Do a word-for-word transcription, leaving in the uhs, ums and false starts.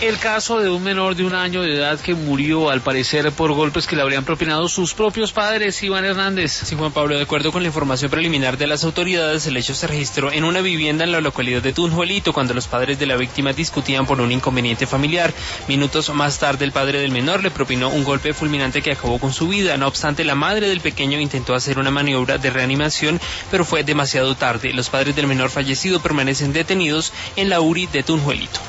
El caso de un menor de un año de edad que murió al parecer por golpes que le habrían propinado sus propios padres. Iván Hernández. Sí, Juan Pablo, de acuerdo con la información preliminar de las autoridades, el hecho se registró en una vivienda en la localidad de Tunjuelito cuando los padres de la víctima discutían por un inconveniente familiar. Minutos más tarde el padre del menor le propinó un golpe fulminante que acabó con su vida. No obstante, la madre del pequeño intentó hacer una maniobra de reanimación, pero fue demasiado tarde. Los padres del menor fallecido permanecen detenidos en la U R I de Tunjuelito.